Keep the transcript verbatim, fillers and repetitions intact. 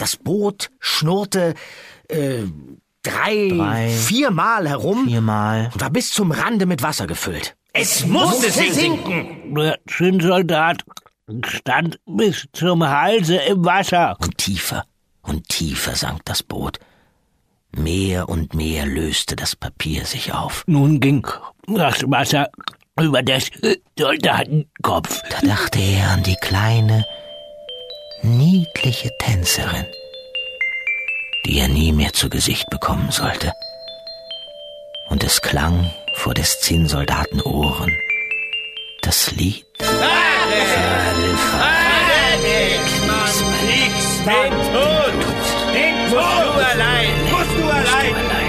Das Boot schnurrte äh, drei, Drei. viermal herum Viermal. und war bis zum Rande mit Wasser gefüllt. Es musste sinken! Der Zinnsoldat stand bis zum Halse im Wasser. Und tiefer und tiefer sank das Boot. Mehr und mehr löste das Papier sich auf. Nun ging das Wasser über des Soldatenkopf. Da dachte er an die kleine, niedliche Tänzerin, die er nie mehr zu Gesicht bekommen sollte. Und es klang vor des Zinnsoldaten Ohren das Lied. Den Tod! Den Tod! Du allein! Musst du allein!